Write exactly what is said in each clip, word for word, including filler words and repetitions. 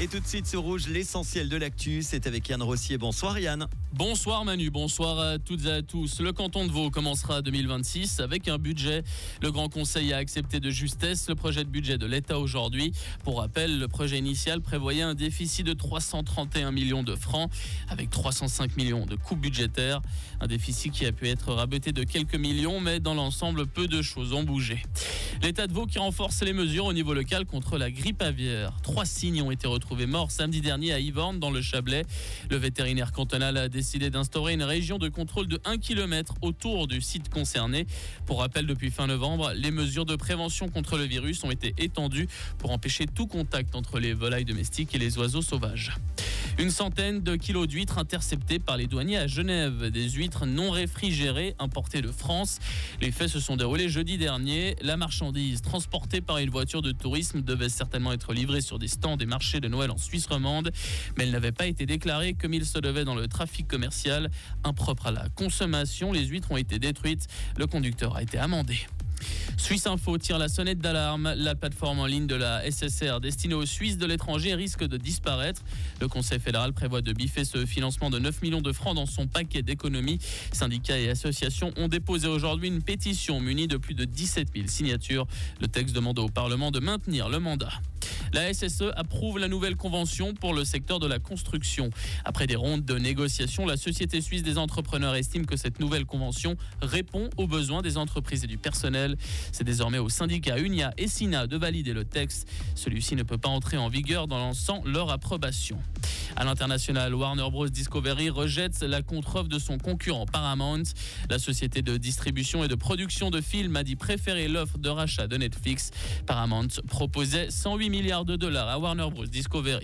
Et tout de suite sur Rouge, l'essentiel de l'actu, c'est avec Yann Rossier. Bonsoir Yann. Bonsoir Manu, bonsoir à toutes et à tous. Le canton de Vaud commencera deux mille vingt-six avec un budget. Le Grand Conseil a accepté de justesse le projet de budget de l'État aujourd'hui. Pour rappel, le projet initial prévoyait un déficit de trois cent trente et un millions de francs avec trois cent cinq millions de coupes budgétaires. Un déficit qui a pu être raboté de quelques millions, mais dans l'ensemble, peu de choses ont bougé. L'État de Vaud qui renforce les mesures au niveau local contre la grippe aviaire. Trois cygnes ont été retrouvés morts samedi dernier à Yvorne dans le Chablais. Le vétérinaire cantonal a décidé d'instaurer une région de contrôle de un kilomètre autour du site concerné. Pour rappel, depuis fin novembre, les mesures de prévention contre le virus ont été étendues pour empêcher tout contact entre les volailles domestiques et les oiseaux sauvages. Une centaine de kilos d'huîtres interceptés par les douaniers à Genève. Des huîtres non réfrigérées importées de France. Les faits se sont déroulés jeudi dernier. La marchandise transportée par une voiture de tourisme devait certainement être livrée sur des stands des marchés de Noël en Suisse romande. Mais elle n'avait pas été déclarée comme il se devait dans le trafic commercial. Impropre à la consommation, les huîtres ont été détruites. Le conducteur a été amendé. Suisse Info tire la sonnette d'alarme. La plateforme en ligne de la S S R destinée aux Suisses de l'étranger risque de disparaître. Le Conseil fédéral prévoit de biffer ce financement de neuf millions de francs dans son paquet d'économies. Syndicats et associations ont déposé aujourd'hui une pétition munie de plus de dix-sept mille signatures. Le texte demande au Parlement de maintenir le mandat. La S S E approuve la nouvelle convention pour le secteur de la construction. Après des rondes de négociations, la Société suisse des entrepreneurs estime que cette nouvelle convention répond aux besoins des entreprises et du personnel. C'est désormais aux syndicats Unia et Sina de valider le texte. Celui-ci ne peut pas entrer en vigueur sans leur approbation. À l'international, Warner Bros. Discovery rejette la contre-offre de son concurrent Paramount. La société de distribution et de production de films a dit préférer l'offre de rachat de Netflix. Paramount proposait cent huit milliards de dollars à Warner Bros. Discovery.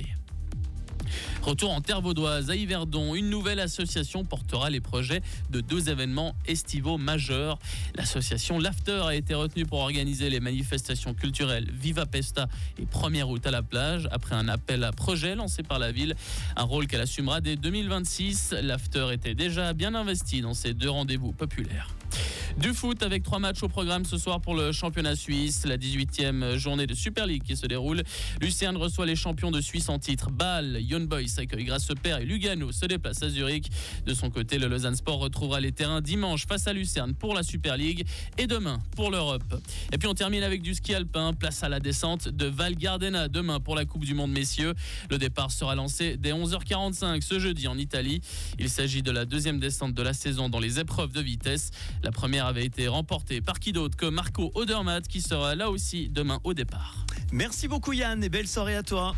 Retour en terre vaudoise, à Yverdon, une nouvelle association portera les projets de deux événements estivaux majeurs. L'association L'After a été retenue pour organiser les manifestations culturelles Viva Pesta et Première Août à la plage, après un appel à projet lancé par la ville, un rôle qu'elle assumera dès deux mille vingt-six. L'After était déjà bien investi dans ces deux rendez-vous populaires. Du foot avec trois matchs au programme ce soir pour le championnat suisse. La dix-huitième journée de Super League qui se déroule. Lucerne reçoit les champions de Suisse en titre. Bâle, Young Boys accueille Grasshopper et Lugano se déplace à Zurich. De son côté, le Lausanne Sport retrouvera les terrains dimanche face à Lucerne pour la Super League et demain pour l'Europe. Et puis on termine avec du ski alpin. Place à la descente de Val Gardena demain pour la Coupe du Monde messieurs. Le départ sera lancé dès onze heures quarante-cinq ce jeudi en Italie. Il s'agit de la deuxième descente de la saison dans les épreuves de vitesse. La première avait été remportée par qui d'autre que Marco Odermatt qui sera là aussi demain au départ. Merci beaucoup Yann et belle soirée à toi.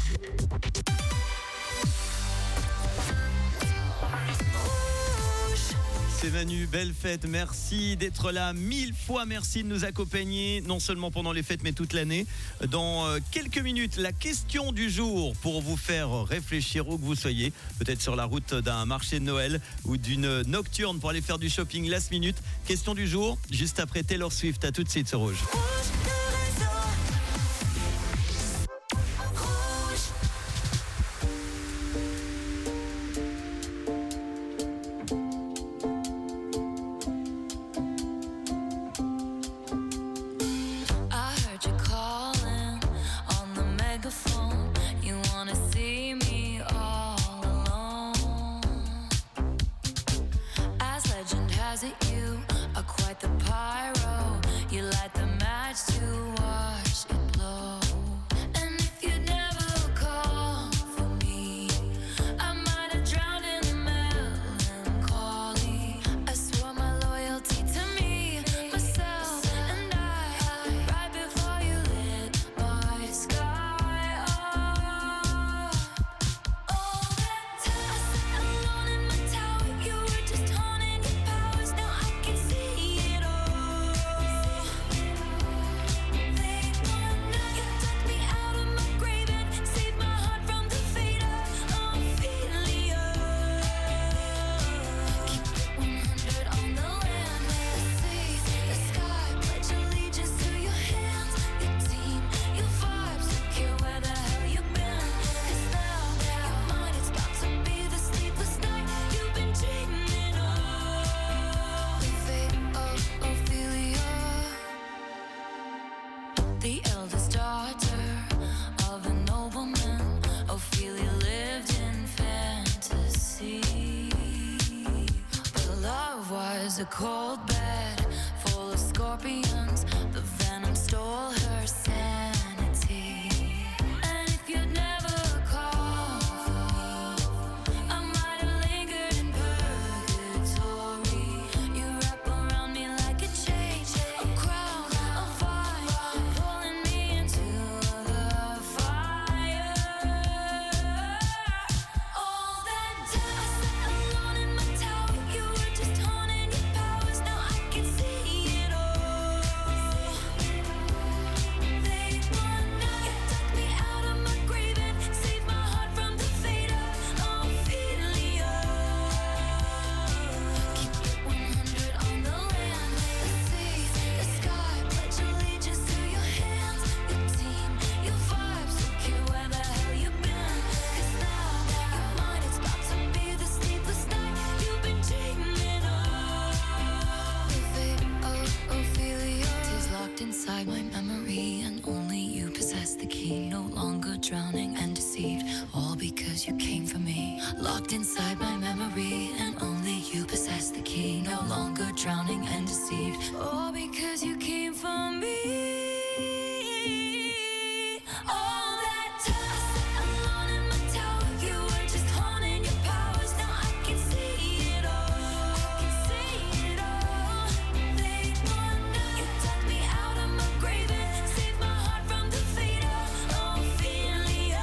C'est Manu, belle fête, merci d'être là, mille fois merci de nous accompagner, non seulement pendant les fêtes mais toute l'année. Dans quelques minutes, la question du jour pour vous faire réfléchir où que vous soyez, peut-être sur la route d'un marché de Noël ou d'une nocturne pour aller faire du shopping last minute. Question du jour, juste après Taylor Swift, à tout de suite sur Rouge. Has it you are quite the pyro. You light the match was a cold bed full of scorpions. The venom stole her sanity. And if you'd never called for me, I might have lingered in purgatory. You wrap around me like a chain, a crown, a fire, pulling me into the fire. All that time I sat alone in my tower. You were just honing your powers. Now I can see it all. They won out. You took me out of my grave and saved my heart from the fate of Ophelia. Keep it one hundred on the land, the sea, the sky. Pledge allegiance to your hands, your team, your vibes. Don't care where the hell you've been. 'Cause now your mind is about to be the sleepless night you've been dreaming of. The fate of Ophelia is locked inside my memory, and only you possess the key. No longer drowning and deceived, all because you came for me. Locked inside my memory, and only you possess the key. No longer drowning and deceived, all because you came for me. All that time I sat alone in my tower. You were just honing your powers. Now I can see it all. I can see it all. They won out. You dug me out of my grave and saved my heart from the fate of Ophelia.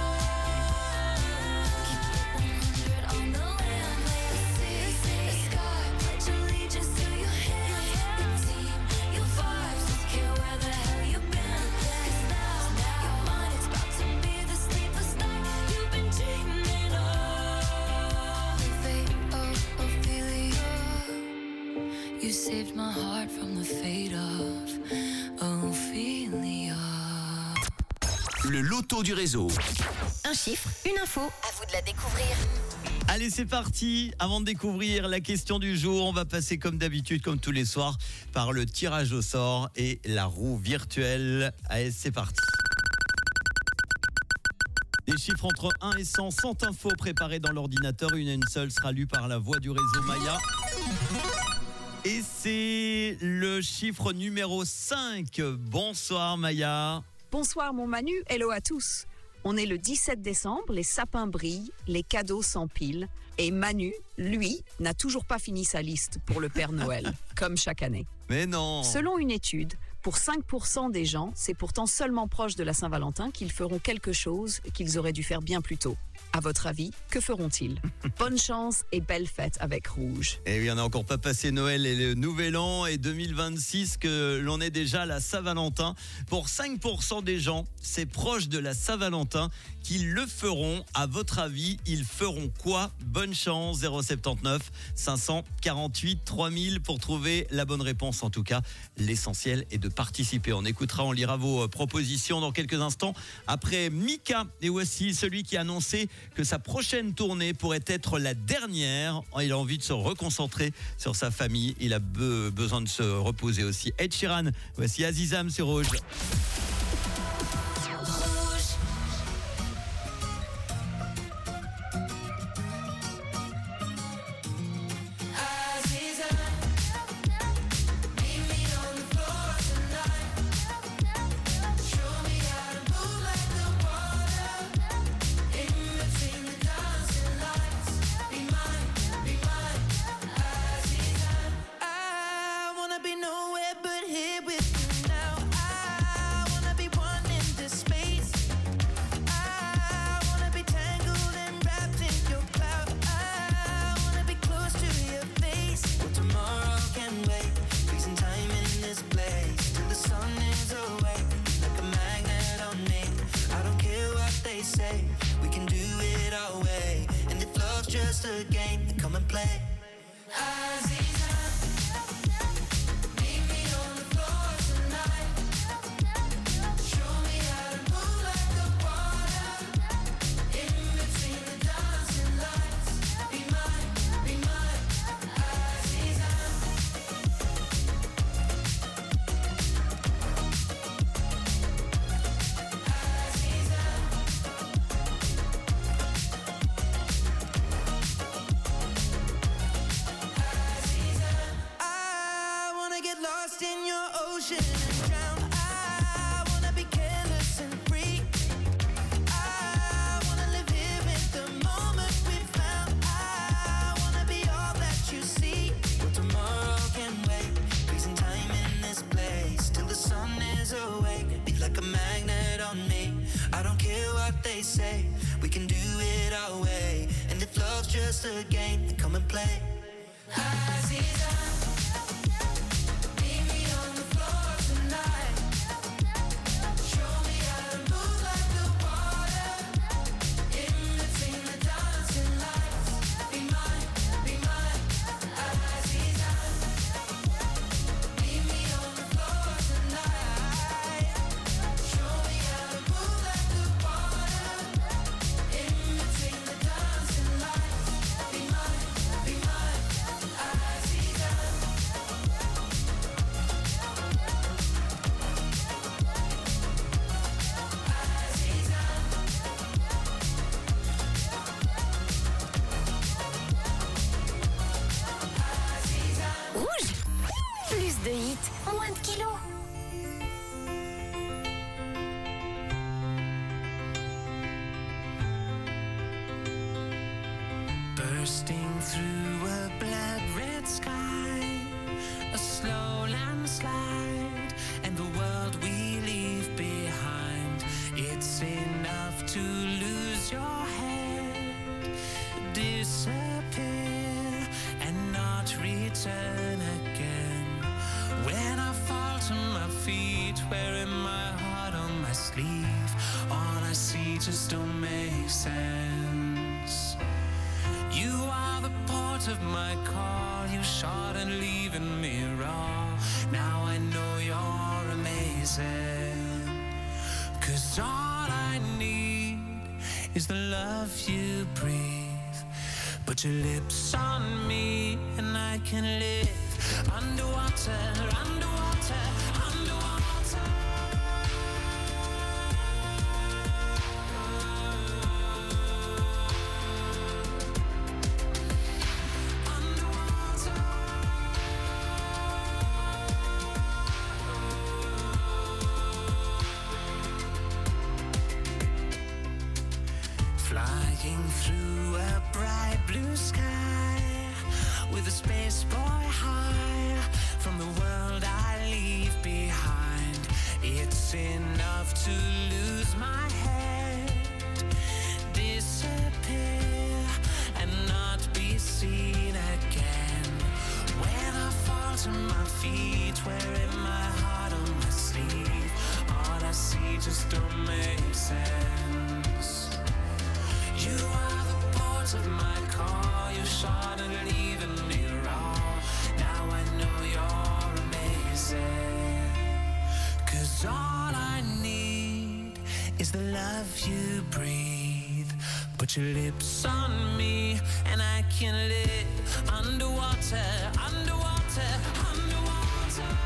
Keep it one hundred on the land, the sea, the sky. Pledge allegiance to your hands, your team, your vibes. Don't care where the hell you've been. 'Cause now your mind is about to be the sleepless night you've been dreaming of. The fate of Ophelia. You saved my heart from the fate of Ophelia. Le loto du réseau. Un chiffre, une info, à vous de la découvrir. Allez, c'est parti. Avant de découvrir la question du jour, on va passer comme d'habitude, comme tous les soirs, par le tirage au sort et la roue virtuelle. Allez, c'est parti. Des chiffres entre un et cent, cent infos préparées dans l'ordinateur. Une et une seule sera lue par la voix du réseau Maya. Et c'est le chiffre numéro cinq. Bonsoir Maya. Bonsoir mon Manu, hello à tous. On est le dix-sept décembre, les sapins brillent, les cadeaux s'empilent. Et Manu, lui, n'a toujours pas fini sa liste pour le Père Noël, comme chaque année. Mais non. Selon une étude, pour cinq pour cent des gens, c'est pourtant seulement proche de la Saint-Valentin qu'ils feront quelque chose qu'ils auraient dû faire bien plus tôt. À votre avis, que feront-ils? Bonne chance et belle fête avec Rouge. Et oui, on n'a encore pas passé Noël et le Nouvel An et deux mille vingt-six que l'on est déjà à la Saint-Valentin. Pour cinq pour cent des gens, c'est proche de la Saint-Valentin qu'ils le feront. À votre avis, ils feront quoi? Bonne chance, zéro sept neuf cinq quatre huit trois mille pour trouver la bonne réponse. En tout cas, l'essentiel est de participer. On écoutera, on lira vos propositions dans quelques instants. Après Mika, et voici celui qui a annoncé que sa prochaine tournée pourrait être la dernière. Il a envie de se reconcentrer sur sa famille. Il a be- besoin de se reposer aussi. Ed Sheeran, voici Azizam sur Rouge. Just a game, then come and play. what they say. We can do it our way. And if love's just a game, then come and play. Aziza, meet me on the floor tonight. Show me how to move like the water. In between the dancing lights. Be mine, be mine, Aziza. Meet me on the floor tonight. Show me how to move like the water. In between the dancing lights. Be mine, be mine, Aziza. Rouge. Plus de hits, moins de kilos. Bursting through a blood red sky, a slow landslide, and the world we leave behind. It's enough to lose your head, disappear, and not return again. When I fall to my feet, wearing my heart on my sleeve, all I see just don't make sense. You are the port of my call. You shot and leaving me raw. Now I know you're amazing. Cause all I need is the love you breathe. Put your lips on me and I can live underwater, underwater, underwater. Flying through a bright blue sky with a space boy high from the world I leave behind. It's enough to lose my head, disappear, and not be seen again. When I fall to my feet, wearing my heart on my sleeve, all I see just don't make sense. You are the port of my call. You shot and leaving me raw. Now I know you're amazing. Cause all I need is the love you breathe. Put your lips on me and I can live underwater, underwater, underwater.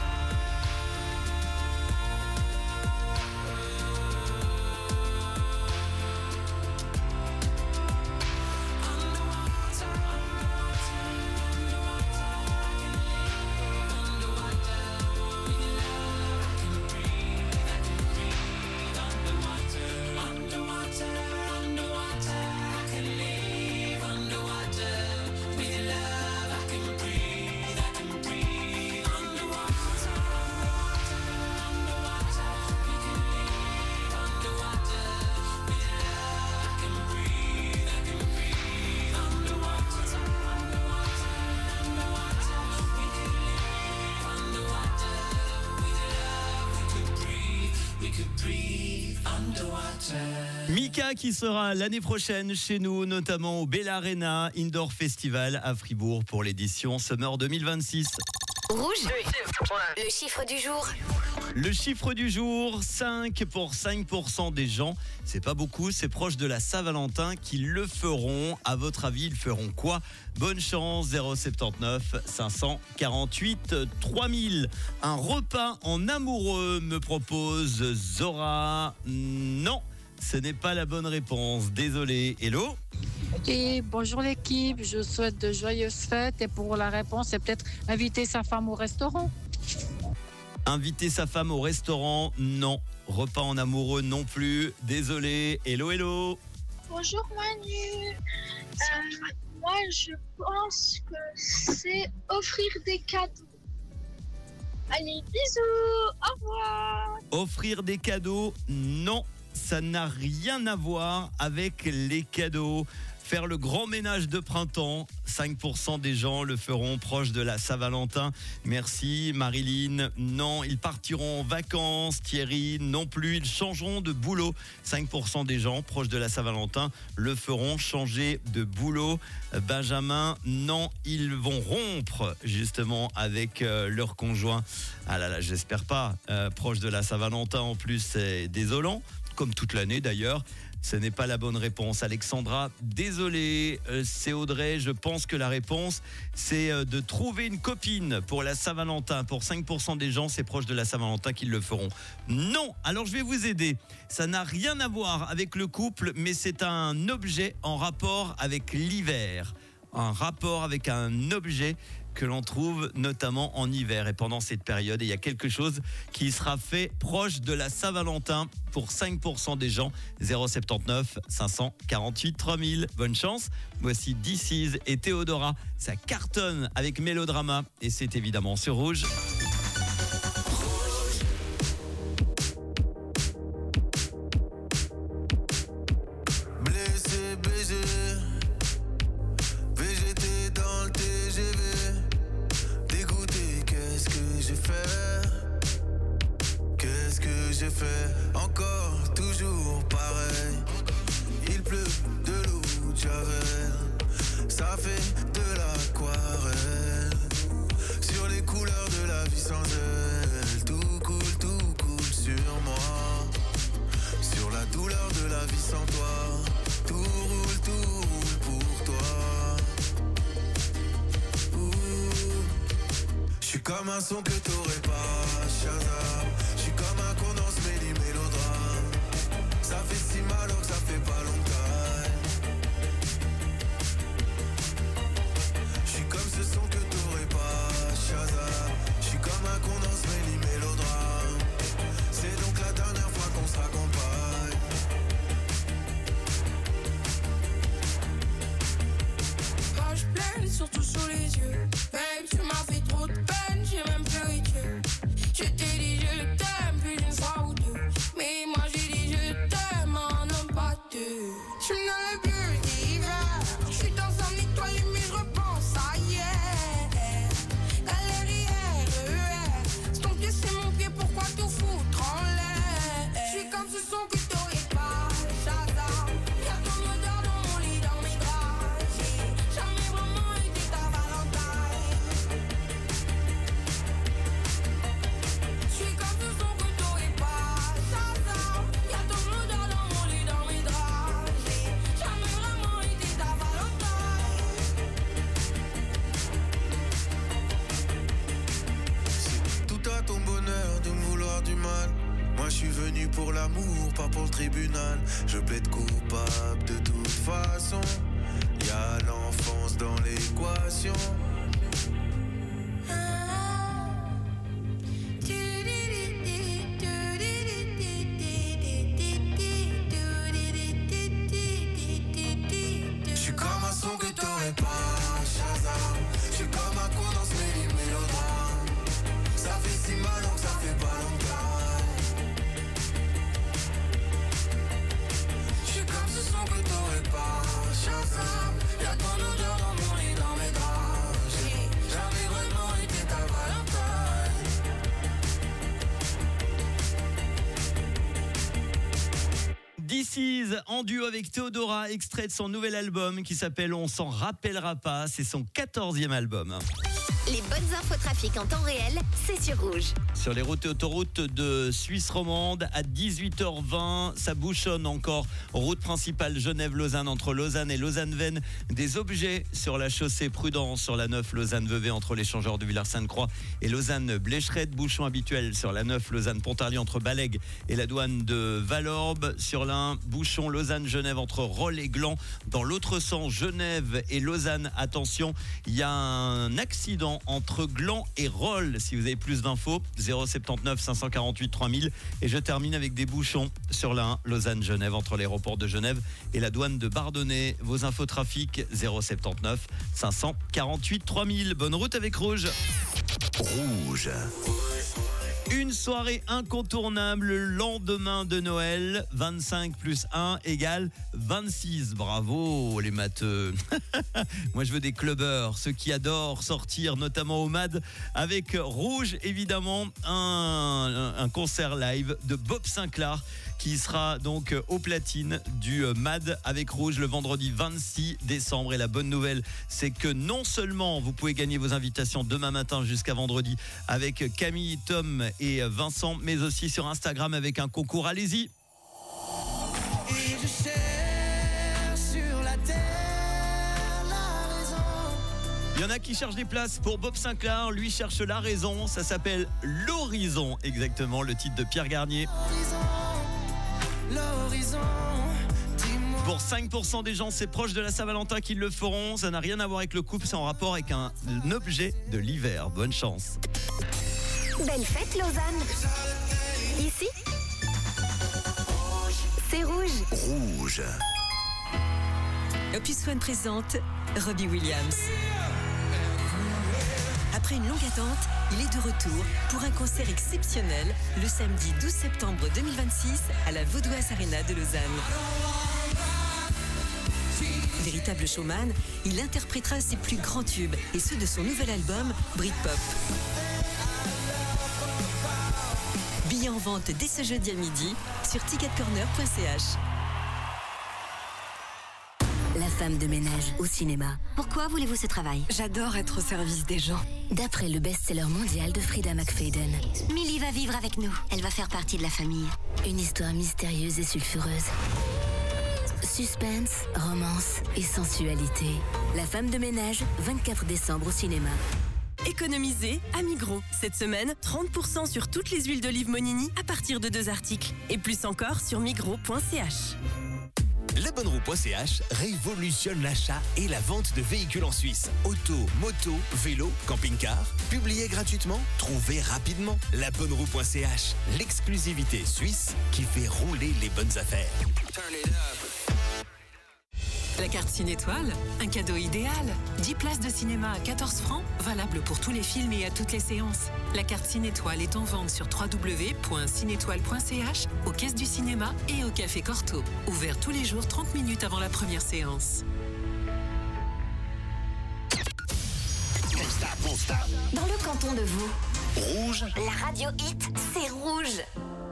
Mika qui sera l'année prochaine chez nous, notamment au Bella Arena Indoor Festival à Fribourg pour l'édition Summer deux mille vingt-six. Rouge. Le chiffre du jour. Le chiffre du jour, cinq pour cinq pour cent des gens. C'est pas beaucoup, c'est proche de la Saint-Valentin qui le feront. À votre avis, ils feront quoi? Bonne chance, zéro sept neuf cinq cent quarante-huit trois mille. Un repas en amoureux me propose Zora. Non, ce n'est pas la bonne réponse. Désolé. Hello? Et bonjour l'équipe, je souhaite de joyeuses fêtes et pour la réponse, c'est peut-être inviter sa femme au restaurant. Inviter sa femme au restaurant, non. Repas en amoureux non plus. Désolé. Hello, hello. Bonjour Manu. Euh, moi, je pense que c'est offrir des cadeaux. Allez, bisous. Au revoir. Offrir des cadeaux, non. ça n'a rien à voir avec les cadeaux. Faire le grand ménage de printemps, cinq pour cent des gens le feront proche de la Saint-Valentin. Merci Marilyn. Non, ils partiront en vacances. Thierry, non plus. Ils changeront de boulot. cinq pour cent des gens proches de la Saint-Valentin le feront changer de boulot. Benjamin, non, ils vont rompre justement avec euh, leur conjoint. Ah là là, j'espère pas. Euh, proche de la Saint-Valentin en plus, c'est désolant. Comme toute l'année d'ailleurs. Ce n'est pas la bonne réponse. Alexandra, désolé, euh, c'est Audrey. Je pense que la réponse, c'est euh, de trouver une copine pour la Saint-Valentin. Pour cinq pour cent des gens, c'est proche de la Saint-Valentin qu'ils le feront. Non, alors je vais vous aider. Ça n'a rien à voir avec le couple, mais c'est un objet en rapport avec l'hiver. Un rapport avec un objet que l'on trouve notamment en hiver et pendant cette période. Et il y a quelque chose qui sera fait proche de la Saint-Valentin pour cinq pour cent des gens. zéro sept neuf cinq quatre huit trois mille. Bonne chance. Voici D C et Théodora. Ça cartonne avec Mélodrama et c'est évidemment sur Rouge. Blessé, baisé, V G T dans le T G V. Dégoûté, qu'est-ce que j'ai fait? Qu'est-ce que j'ai fait? Encore, toujours pareil. Il pleut de l'eau de Javel. Ça fait de l'aquarelle. Sur les couleurs de la vie sans elle. Tout coule, tout coule sur moi. Sur la douleur de la vie sans toi. Tout roule, tout roule pour toi. Je suis comme un son que t'aurais pas, Shazam. Je suis comme un condensé mêlé mélodrame. Ça fait si mal alors que ça fait pas longtemps. Je suis comme ce son que t'aurais pas, Shazam. Je suis comme un condensé mêlé mélodrame. C'est donc la dernière fois qu'on se raccompagne. Page pleine, surtout sous les yeux. Babe, tu m'as fait trop de peine, j'ai même pleuré Dieu. Je t'ai dit je t'aime plus d'une fois ou deux. Mais moi j'ai dit je t'aime en homme pas deux. Je suis dans le bleu d'hiver. Je suis dans un étoile mais je repense à hier. Galère R E R. C'est ton pied, c'est mon pied, pourquoi tout foutre en l'air? Je suis comme ce son que t'aurais pas, Shazam. Y'a ton odeur dans mon lit, dans mes draps. J'ai jamais vraiment été ta Valentine. Je suis comme ce son que t'aurais pas, Shazam. Y'a ton odeur dans mon lit, dans mes draps. J'ai jamais vraiment été ta Valentine. Tout à ton bonheur de me vouloir du mal. Moi je suis venu pour l'amour, pas pour le tribunal. Je plaide coupable de toute façon. Y'a l'enfance dans l'équation. Je suis comme un son que t'aurais pas, Shazam. Je suis comme un condensé mêlé mélodrame. Ça fait si mal alors que ça fait pas longtemps. Je suis comme ce son que t'aurais pas, Shazam. Y'a ton odeur dans mon lit, dans mes draps. J'ai jamais vraiment été ta Valentine. D C en duo avec Théodora, extrait de son nouvel album qui s'appelle On s'en rappellera pas. C'est son quatorzième album. Les bonnes infos trafic en temps réel, c'est sur Rouge. Sur les routes et autoroutes de Suisse romande, à dix-huit heures vingt, ça bouchonne encore. Route principale Genève-Lausanne entre Lausanne et Lausanne-Vennes. Des objets sur la chaussée Prudence sur la neuf Lausanne-Vevey entre l'échangeur de Villars-Sainte-Croix et Lausanne-Blécherette. Bouchon habituel sur la neuf Lausanne-Pontarlier entre Balègue et la douane de Valorbe. Sur l'un, bouchon Lausanne-Genève entre Rolle et Gland. Dans l'autre sens, Genève et Lausanne. Attention, il y a un accident entre Gland et Rolle. Si vous avez plus d'infos, zéro sept neuf cinq quatre huit trois mille. Et je termine avec des bouchons sur l'un, Lausanne-Genève entre l'aéroport de Genève et la douane de Bardonnay. Vos infos trafic, zéro sept neuf cinq quatre huit trois mille. Bonne route avec Rouge. Rouge. Une soirée incontournable le lendemain de Noël. vingt-cinq plus un égale vingt-six. Bravo les matheux. Moi je veux des clubbers, ceux qui adorent sortir notamment au M A D avec Rouge évidemment, un, un concert live de Bob Sinclair qui sera donc au platine du M A D avec Rouge le vendredi vingt-six décembre. Et la bonne nouvelle, c'est que non seulement vous pouvez gagner vos invitations demain matin jusqu'à vendredi avec Camille, Tom et Vincent, mais aussi sur Instagram avec un concours. Allez-y. Et je cherche sur la terre la raison. Il y en a qui cherchent des places pour Bob Sinclair, lui cherche la raison, ça s'appelle L'Horizon, exactement, le titre de Pierre Garnier. L'horizon, dis-moi. Pour cinq pour cent des gens, c'est proche de la Saint-Valentin qu'ils le feront, ça n'a rien à voir avec le couple, c'est en rapport avec un, un objet de l'hiver. Bonne chance. Belle fête, Lausanne. Ici, c'est rouge. Rouge. Opus One présente Robbie Williams. Après une longue attente, il est de retour pour un concert exceptionnel le samedi douze septembre deux mille vingt-six à la Vaudoise Arena de Lausanne. Véritable showman, il interprétera ses plus grands tubes et ceux de son nouvel album Britpop. Billets en vente dès ce jeudi à midi sur ticket corner point c h. La femme de ménage au cinéma. Pourquoi voulez-vous ce travail? J'adore être au service des gens. D'après le best-seller mondial de Frida McFadden, Millie va vivre avec nous. Elle va faire partie de la famille. Une histoire mystérieuse et sulfureuse. Suspense, romance et sensualité. La femme de ménage, vingt-quatre décembre au cinéma. Économisez à Migros. Cette semaine, trente pour cent sur toutes les huiles d'olive Monini à partir de deux articles. Et plus encore sur migros point c h. Lebonroue point c h révolutionne l'achat et la vente de véhicules en Suisse. Auto, moto, vélo, camping-car. Publiez gratuitement, trouvez rapidement. Lebonroue point c h, l'exclusivité suisse qui fait rouler les bonnes affaires. La carte Cinétoile, un cadeau idéal. dix places de cinéma à quatorze francs, valable pour tous les films et à toutes les séances. La carte Cinétoile est en vente sur w w w point cinétoile point c h, aux caisses du cinéma et au Café Corto. Ouvert tous les jours trente minutes avant la première séance. Dans le canton de Vaud, Rouge. la radio hit, c'est rouge.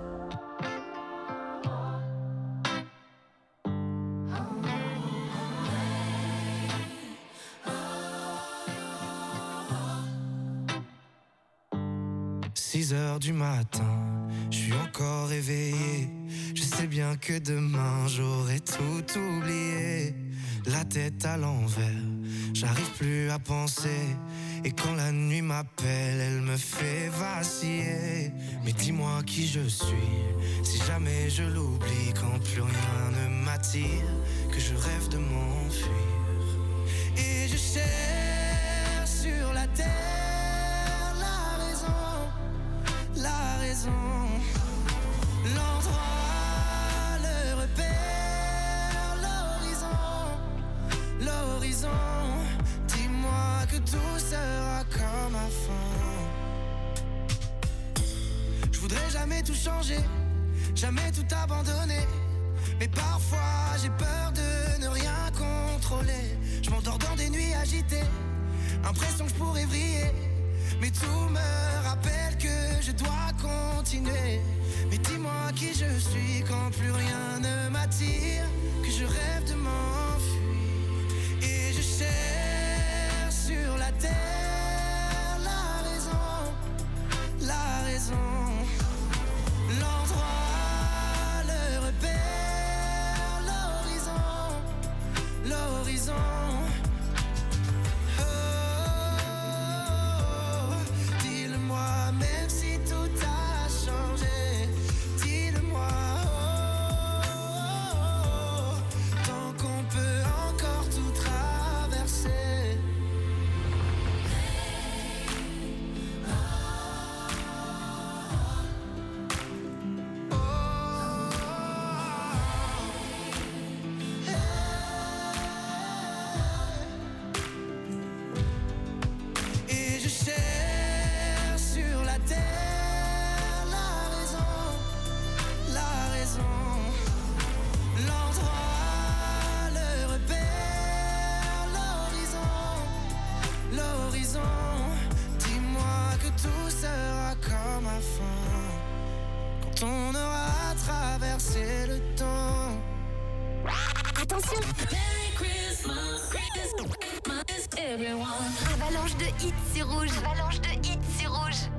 six heures du matin, je suis encore éveillé. Je sais bien que demain j'aurai tout oublié. La tête à l'envers, j'arrive plus à penser. Et quand la nuit m'appelle, elle me fait vaciller. Mais dis-moi qui je suis, si jamais je l'oublie. Quand plus rien ne m'attire, que je rêve de m'enfuir. Et je cherche sur la terre la raison, l'endroit, le repère, l'horizon, l'horizon. Dis-moi que tout sera comme avant. Je voudrais jamais tout changer, jamais tout abandonner. Mais parfois j'ai peur de ne rien contrôler. Je m'endors dans des nuits agitées, impression que je pourrais vriller. Mais tout me rappelle que je dois continuer. Mais dis-moi qui je suis quand plus rien ne m'attire, que je rêve de m'enfuir. Et je cherche sur la terre la raison, la raison, l'endroit, le repère, l'horizon, l'horizon. Même si tout a changé, dis-le-moi, oh, attention. Merry Christmas, Christmas, everyone. Avalanche de hits sur Rouge. Avalanche de hits sur Rouge.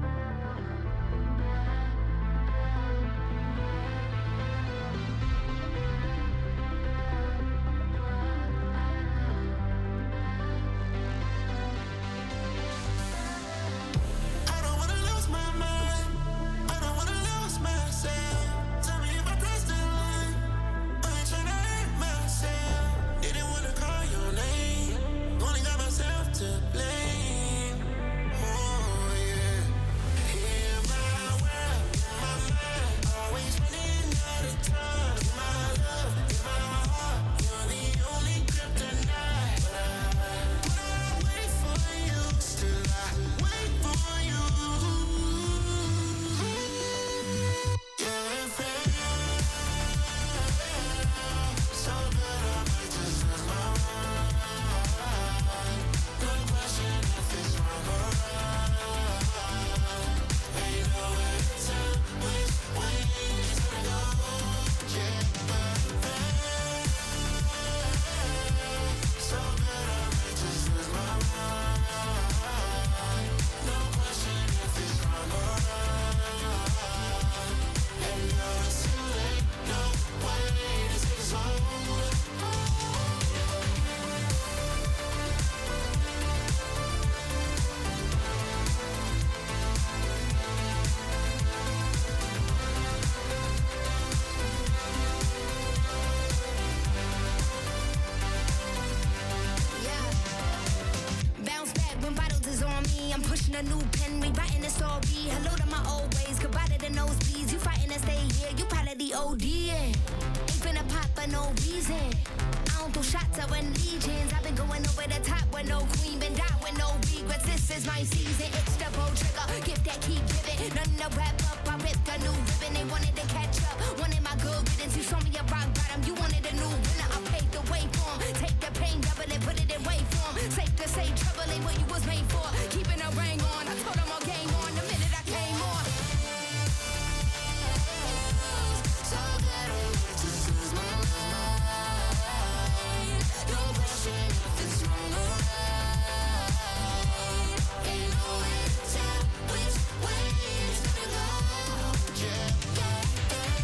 I don't wanna lose my mind. I don't wanna lose myself. Tell me if I crossed the line. I ain't tryna hurt myself. Didn't wanna call your name. Only got myself to blame. Oh yeah. In my world, my mind, always running out of time. My love, in my heart, you're the only kryptonite. But I wait for you, still I wait for you. You're a fan, so good I might just lose my mind. No question if it's wrong or right. Ain't no way to tell which way it's gonna go. Yeah, but fan, so good I might just lose my mind. No question if it's wrong or right. And now it's too late, no way to take us home. Bounce back when bottles is on me. I'm pushing a new pen, rewriting the story. Hello to my old ways, goodbye to the nosebleeds. You fighting to stay here, you probably the O D. Ain't finna pop for no reason. I don't do shots, I win legions. I've been going over the top with no queen, been die with no regrets. This is my season, it's the bow trigger. Gift that keep giving, nothing to wrap up. I ripped a new ribbon, they wanted to catch up. Wanted my good riddance, you saw me a rock bottom. You wanted a new winner, I paved the way for 'em. Take the pain, double it, put it in way form. Safe to say, trouble ain't what you was made for. Keeping a ring on, I told them all game on the minute I came on. So good I might just lose my mind. No question if it's wrong or right. Ain't no way to tell which way it's gonna go. Yeah, yeah, yeah.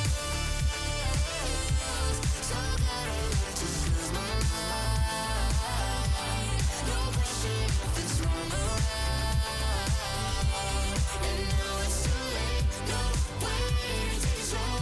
So good I might just lose my mind. No question if it's wrong or right. And now it's too late, no way to take us home.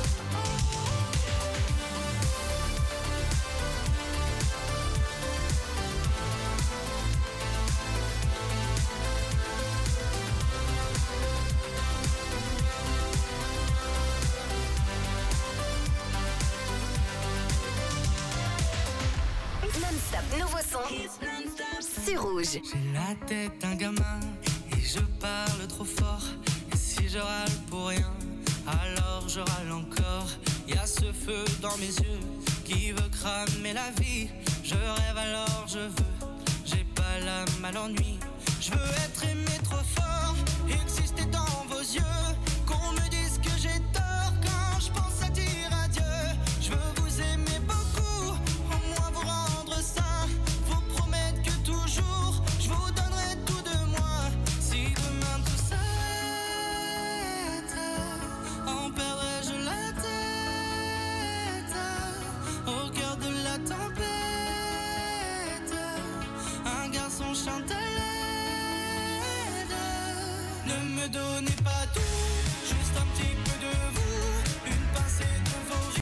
Non-stop, nouveau son. Sur Rouge. J'ai la tête d'un gamin et je parle trop fort. Et si je râle pour rien, alors je râle encore. Y a ce feu dans mes yeux qui veut cramer la vie. Je rêve alors je veux, j'ai pas l'âme à l'ennui. Je veux être aimé trop fort, exister dans vos yeux. Qu'on me dise que j'ai tort quand je pense à dire adieu. Je veux vous aimer beaucoup, au moins vous rendre ça. Vous promettre que toujours je vous donnerai tout de moi. Si demain tout s'arrête, en perdrais-je la tête au cœur de la tempête. Un garçon chante à l'aide. Ne me donnez pas tout, juste un petit peu